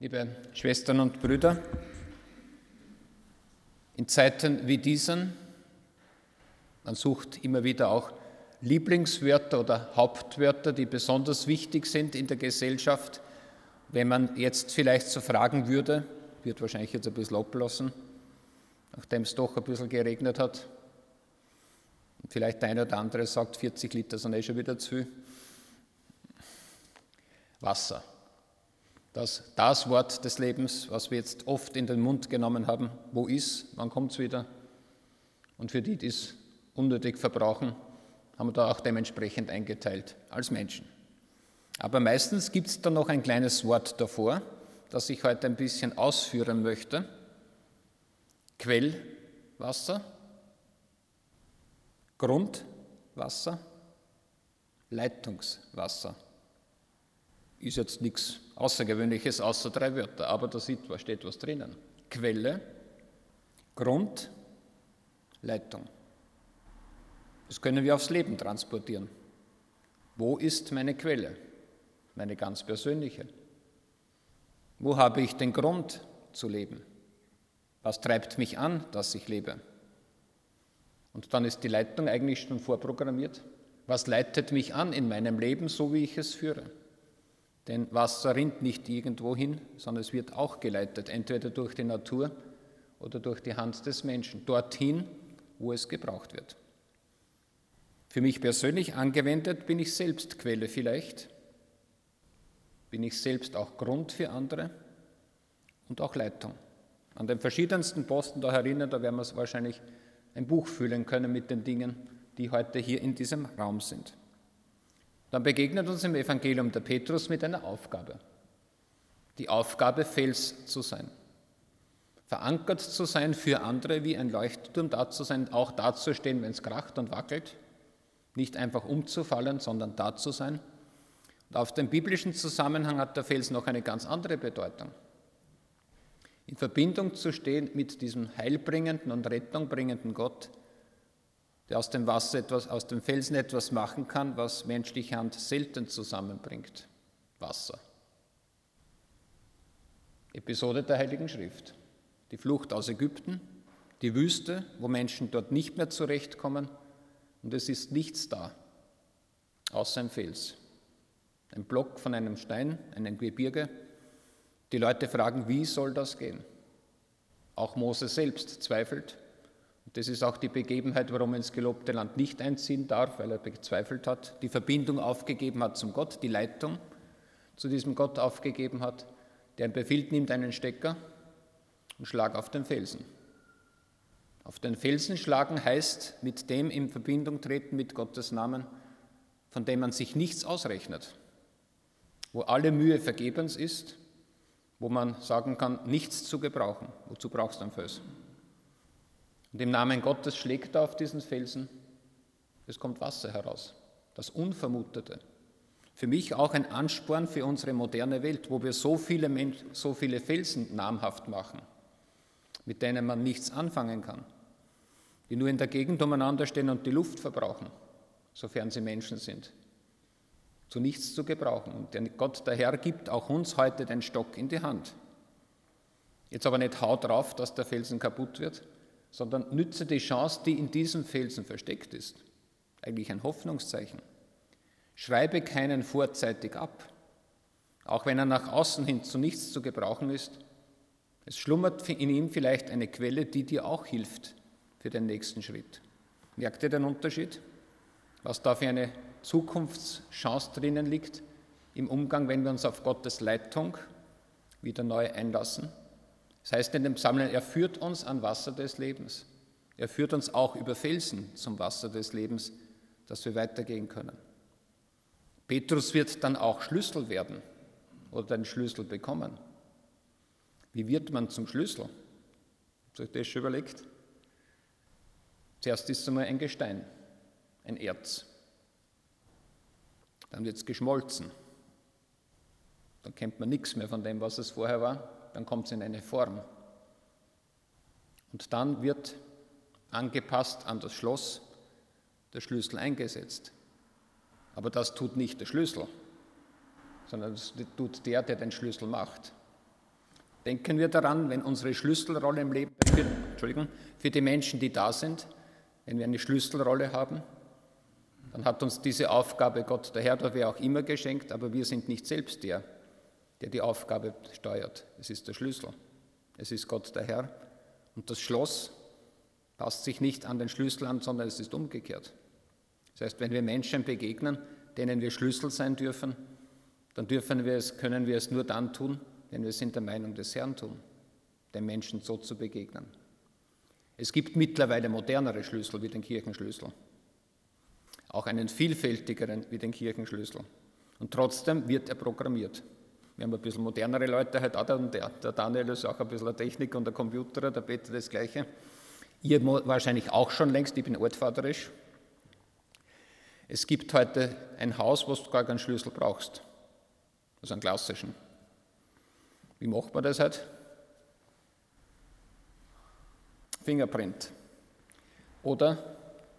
Liebe Schwestern und Brüder, in Zeiten wie diesen, man sucht immer wieder auch Lieblingswörter oder Hauptwörter, die besonders wichtig sind in der Gesellschaft. Wenn man jetzt vielleicht so fragen würde, wird wahrscheinlich jetzt ein bisschen ablassen, nachdem es doch ein bisschen geregnet hat. Und vielleicht der eine oder andere sagt, 40 Liter sind schon wieder zu viel. Wasser. Das Wort des Lebens, was wir jetzt oft in den Mund genommen haben, wo ist, wann kommt es wieder? Und für die es unnötig verbrauchen, haben wir da auch dementsprechend eingeteilt als Menschen. Aber meistens gibt es da noch ein kleines Wort davor, das ich heute ein bisschen ausführen möchte. Quellwasser, Grundwasser, Leitungswasser. Ist jetzt nichts Außergewöhnliches außer 3 Wörter, aber da steht was drinnen. Quelle, Grund, Leitung. Das können wir aufs Leben transportieren. Wo ist meine Quelle? Meine ganz persönliche. Wo habe ich den Grund zu leben? Was treibt mich an, dass ich lebe? Und dann ist die Leitung eigentlich schon vorprogrammiert. Was leitet mich an in meinem Leben, so wie ich es führe? Denn Wasser rinnt nicht irgendwo hin, sondern es wird auch geleitet, entweder durch die Natur oder durch die Hand des Menschen, dorthin, wo es gebraucht wird. Für mich persönlich angewendet bin ich selbst Quelle vielleicht, bin ich selbst auch Grund für andere und auch Leitung. An den verschiedensten Posten da herinnen, da werden wir wahrscheinlich ein Buch füllen können mit den Dingen, die heute hier in diesem Raum sind. Dann begegnet uns im Evangelium der Petrus mit einer Aufgabe. Die Aufgabe, Fels zu sein. Verankert zu sein für andere, wie ein Leuchtturm da zu sein, auch da zu stehen, wenn es kracht und wackelt. Nicht einfach umzufallen, sondern da zu sein. Und auf den biblischen Zusammenhang hat der Fels noch eine ganz andere Bedeutung. In Verbindung zu stehen mit diesem heilbringenden und rettungbringenden Gott, der aus dem Wasser etwas, aus dem Felsen etwas machen kann, was menschliche Hand selten zusammenbringt. Wasser. Episode der Heiligen Schrift. Die Flucht aus Ägypten, die Wüste, wo Menschen dort nicht mehr zurechtkommen und es ist nichts da, außer ein Fels. Ein Block von einem Stein, einem Gebirge. Die Leute fragen, wie soll das gehen? Auch Mose selbst zweifelt. Das ist auch die Begebenheit, warum er ins gelobte Land nicht einziehen darf, weil er bezweifelt hat, die Verbindung aufgegeben hat zum Gott, die Leitung zu diesem Gott aufgegeben hat, der befiehlt, nimmt einen Stecker und schlag auf den Felsen. Auf den Felsen schlagen heißt, mit dem in Verbindung treten mit Gottes Namen, von dem man sich nichts ausrechnet, wo alle Mühe vergebens ist, wo man sagen kann, nichts zu gebrauchen. Wozu brauchst du einen Felsen? Und im Namen Gottes schlägt er auf diesen Felsen, es kommt Wasser heraus, das Unvermutete. Für mich auch ein Ansporn für unsere moderne Welt, wo wir so viele Felsen namhaft machen, mit denen man nichts anfangen kann, die nur in der Gegend umeinander stehen und die Luft verbrauchen, sofern sie Menschen sind, zu nichts zu gebrauchen. Und Gott, der Herr, gibt auch uns heute den Stock in die Hand. Jetzt aber nicht hau drauf, dass der Felsen kaputt wird, sondern nütze die Chance, die in diesem Felsen versteckt ist. Eigentlich ein Hoffnungszeichen. Schreibe keinen vorzeitig ab, auch wenn er nach außen hin zu nichts zu gebrauchen ist. Es schlummert in ihm vielleicht eine Quelle, die dir auch hilft für den nächsten Schritt. Merkt ihr den Unterschied? Was da für eine Zukunftschance drinnen liegt im Umgang, wenn wir uns auf Gottes Leitung wieder neu einlassen? Das heißt in dem Psalm, er führt uns an Wasser des Lebens. Er führt uns auch über Felsen zum Wasser des Lebens, dass wir weitergehen können. Petrus wird dann auch Schlüssel werden oder den Schlüssel bekommen. Wie wird man zum Schlüssel? Habt ihr euch das schon überlegt? Zuerst ist es einmal ein Gestein, ein Erz. Dann wird es geschmolzen. Dann kennt man nichts mehr von dem, was es vorher war. Dann kommt es in eine Form. Und dann wird angepasst an das Schloss der Schlüssel eingesetzt. Aber das tut nicht der Schlüssel, sondern das tut der den Schlüssel macht. Denken wir daran, wenn unsere Schlüsselrolle im Leben, für die Menschen, die da sind, wenn wir eine Schlüsselrolle haben, dann hat uns diese Aufgabe Gott, der Herr, oder wer auch immer geschenkt, aber wir sind nicht selbst der die Aufgabe steuert. Es ist der Schlüssel. Es ist Gott, der Herr. Und das Schloss passt sich nicht an den Schlüssel an, sondern es ist umgekehrt. Das heißt, wenn wir Menschen begegnen, denen wir Schlüssel sein dürfen, dann können wir es nur dann tun, wenn wir es in der Meinung des Herrn tun, den Menschen so zu begegnen. Es gibt mittlerweile modernere Schlüssel wie den Kirchenschlüssel, auch einen vielfältigeren wie den Kirchenschlüssel. Und trotzdem wird er programmiert. Wir haben ein bisschen modernere Leute heute auch, der Daniel ist auch ein bisschen ein Techniker und ein Computerer, der Peter das Gleiche. Ihr wahrscheinlich auch schon längst, ich bin altvaterisch. Es gibt heute ein Haus, wo du gar keinen Schlüssel brauchst, also einen klassischen. Wie macht man das heute? Fingerprint oder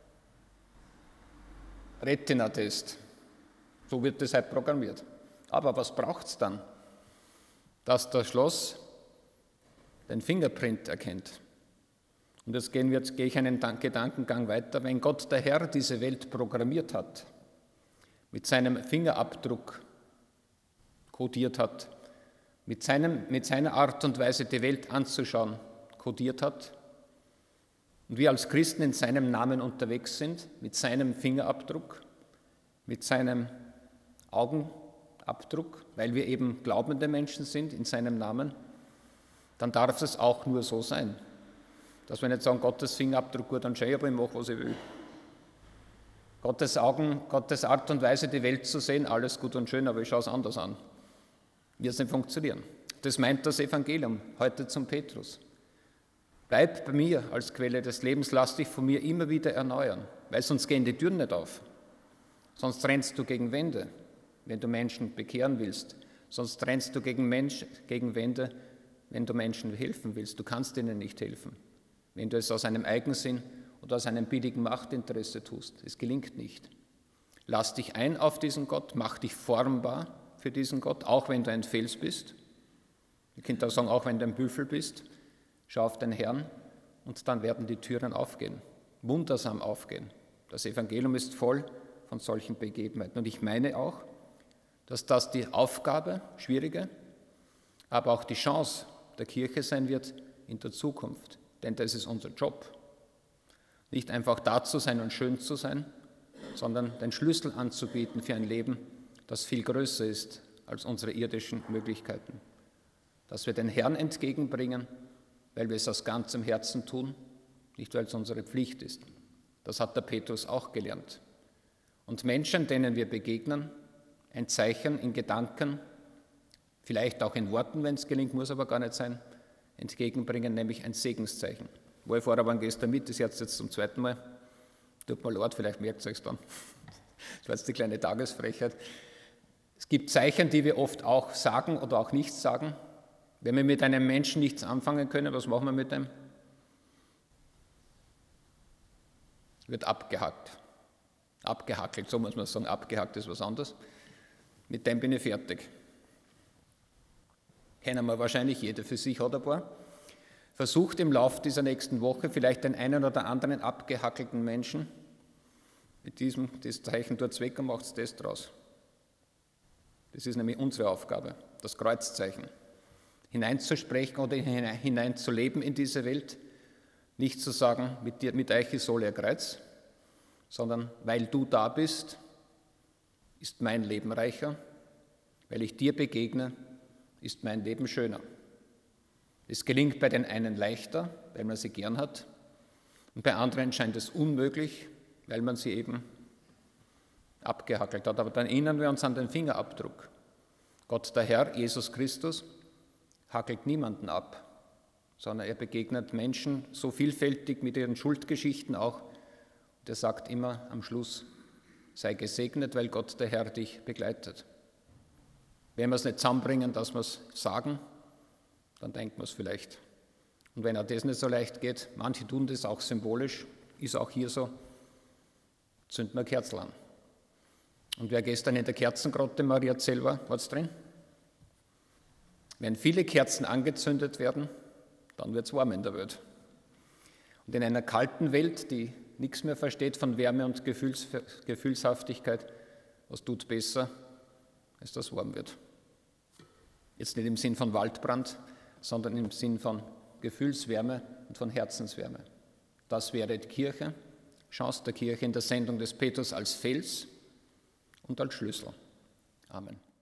Retina-Test. So wird das heute programmiert. Aber was braucht es dann, dass das Schloss den Fingerprint erkennt? Und jetzt gehe ich einen Gedankengang weiter. Wenn Gott, der Herr, diese Welt programmiert hat, mit seinem Fingerabdruck kodiert hat, mit seiner Art und Weise die Welt anzuschauen kodiert hat, und wir als Christen in seinem Namen unterwegs sind, mit seinem Fingerabdruck, mit seinem Augenabdruck, weil wir eben glaubende Menschen sind in seinem Namen, dann darf es auch nur so sein. Dass wir nicht sagen, Gottes Fingerabdruck gut und schön, aber ich mache, was ich will. Gottes Augen, Gottes Art und Weise, die Welt zu sehen, alles gut und schön, aber ich schaue es anders an. Wird es nicht funktionieren. Das meint das Evangelium heute zum Petrus. Bleib bei mir als Quelle des Lebens, lass dich von mir immer wieder erneuern, weil sonst gehen die Türen nicht auf. Sonst rennst du gegen Wände, wenn du Menschen bekehren willst. Sonst rennst du gegen Wände, wenn du Menschen helfen willst. Du kannst ihnen nicht helfen, wenn du es aus einem Eigensinn oder aus einem billigen Machtinteresse tust. Es gelingt nicht. Lass dich ein auf diesen Gott, mach dich formbar für diesen Gott, auch wenn du ein Fels bist. Ihr könnt auch sagen, auch wenn du ein Büffel bist. Schau auf den Herrn und dann werden die Türen aufgehen, wundersam aufgehen. Das Evangelium ist voll von solchen Begebenheiten. Und ich meine auch, dass das die Aufgabe, schwierige, aber auch die Chance der Kirche sein wird in der Zukunft. Denn das ist unser Job. Nicht einfach da zu sein und schön zu sein, sondern den Schlüssel anzubieten für ein Leben, das viel größer ist als unsere irdischen Möglichkeiten. Dass wir den Herrn entgegenbringen, weil wir es aus ganzem Herzen tun, nicht weil es unsere Pflicht ist. Das hat der Petrus auch gelernt. Und Menschen, denen wir begegnen, ein Zeichen in Gedanken, vielleicht auch in Worten, wenn es gelingt, muss aber gar nicht sein, entgegenbringen, nämlich ein Segenszeichen. Wallfahrer waren gestern mit, das jetzt zum zweiten Mal. Tut mir leid, vielleicht merkt ihr es dann. Das war jetzt die kleine Tagesfrechheit. Es gibt Zeichen, die wir oft auch sagen oder auch nicht sagen. Wenn wir mit einem Menschen nichts anfangen können, was machen wir mit dem? Wird abgehackt. Abgehackelt, so muss man sagen, abgehackt ist was anderes. Mit dem bin ich fertig. Kennen wir wahrscheinlich, jeder für sich hat ein paar. Versucht im Laufe dieser nächsten Woche vielleicht den einen oder anderen abgehackelten Menschen mit das Zeichen dort weg und macht das draus. Das ist nämlich unsere Aufgabe, das Kreuzzeichen. Hineinzusprechen oder hineinzuleben in diese Welt, nicht zu sagen, mit euch ist soll Kreuz, sondern weil du da bist, ist mein Leben reicher, weil ich dir begegne, ist mein Leben schöner. Es gelingt bei den einen leichter, weil man sie gern hat, und bei anderen scheint es unmöglich, weil man sie eben abgehackelt hat. Aber dann erinnern wir uns an den Fingerabdruck. Gott, der Herr, Jesus Christus, hackelt niemanden ab, sondern er begegnet Menschen so vielfältig mit ihren Schuldgeschichten auch. Und er sagt immer am Schluss, sei gesegnet, weil Gott, der Herr, dich begleitet. Wenn wir es nicht zusammenbringen, dass wir es sagen, dann denkt man es vielleicht. Und wenn auch das nicht so leicht geht, manche tun das auch symbolisch, ist auch hier so, zünden wir Kerzen an. Und wer gestern in der Kerzengrotte Maria Zell war, was drin? Wenn viele Kerzen angezündet werden, dann wird es warm in der Welt. Und in einer kalten Welt, die nichts mehr versteht von Wärme und Gefühlshaftigkeit, was tut besser, als das warm wird? Jetzt nicht im Sinn von Waldbrand, sondern im Sinn von Gefühlswärme und von Herzenswärme. Das wäre die Kirche, Chance der Kirche in der Sendung des Petrus als Fels und als Schlüssel. Amen.